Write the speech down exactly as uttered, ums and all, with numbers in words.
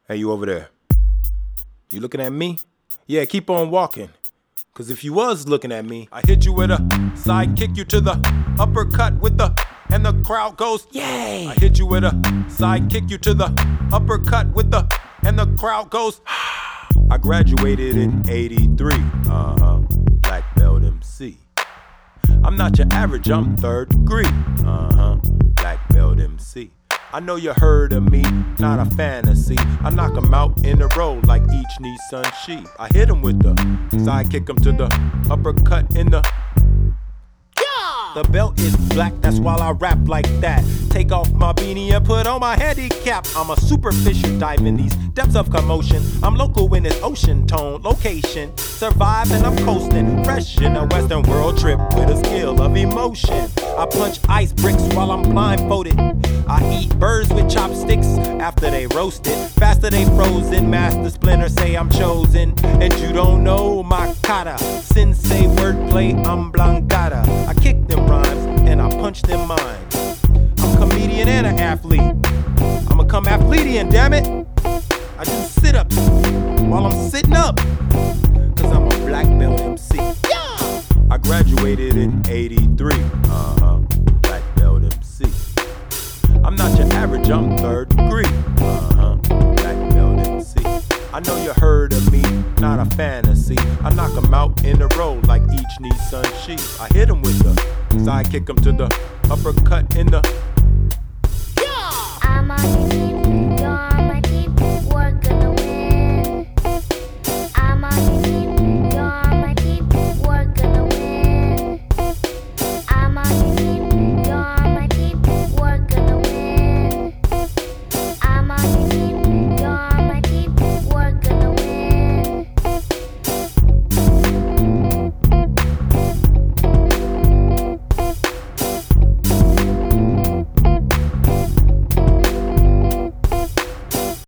Hey, you over there. You looking at me? Yeah, keep on walking. Cause if you was looking at me, I hit you with a side kick you to the uppercut with the, and the crowd goes, yay! I hit you with a side kick you to the uppercut with the, and the crowd goes, I graduated in eighty-three, uh-huh, black belt M C. I'm not your average, I'm third degree, uh-huh, black belt M C. I know you heard of me, not a fantasy. I knock 'em out in a row like each Nissan Sheep. I hit 'em with the side kick 'em to the uppercut in the. The belt is black, that's why I rap like that. Take off my beanie and put on my handicap. I'm a superficial dive in these depths of commotion. I'm local in this ocean tone location. Surviving, I'm coasting, fresh in a western world trip with a skill of emotion. I punch ice bricks while I'm blindfolded. I eat birds with chopsticks after they roasted. Faster they frozen, master splinter say I'm chosen. And you don't know my kata. Sensei wordplay, I'm blancata. I kick them rhymes and I punch them minds. I'm a comedian and an athlete. I'm a come athletean, damn it. I do sit-ups while I'm sitting up. Cause I'm a black belt M C. Yeah! I graduated in eighty-three. Uh-huh. Black belt M C. I'm not your average, I'm third degree. Uh-huh. Black belt M C. I know you heard of me, not a fantasy. I knock 'em out in a row like each Nissan Sheep. I hit 'em with the side kick 'em to the uppercut in the